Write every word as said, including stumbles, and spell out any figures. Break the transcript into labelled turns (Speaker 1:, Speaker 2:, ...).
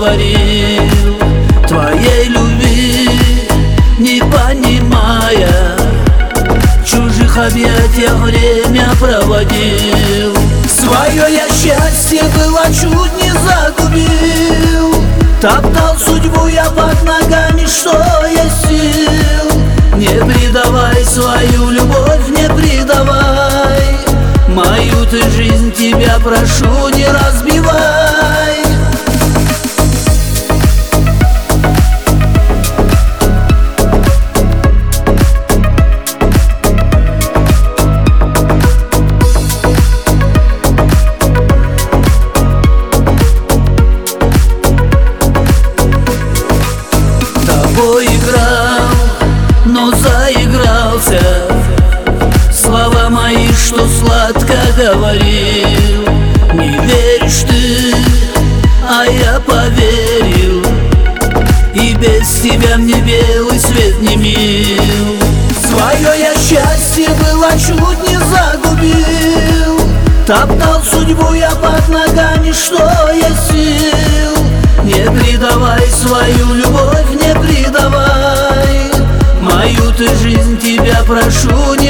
Speaker 1: говорил твоей любви, не понимая, в чужих объятиях время проводил. Свое я счастье было чуть не загубил, топтал судьбу я под ногами, что есть сил. Не предавай свою любовь, не предавай мою ты жизнь, тебя прошу, не разбивай. Тобой играл, но заигрался, слова мои, что сладко говорил. Не веришь ты, а я поверил, и без тебя мне белый свет не мил. Свое я счастье было чуть не загубил, топтал судьбу я под ногами, что есть сил. Не предавай свою любовь, не предавай мою ты жизнь, тебя прошу,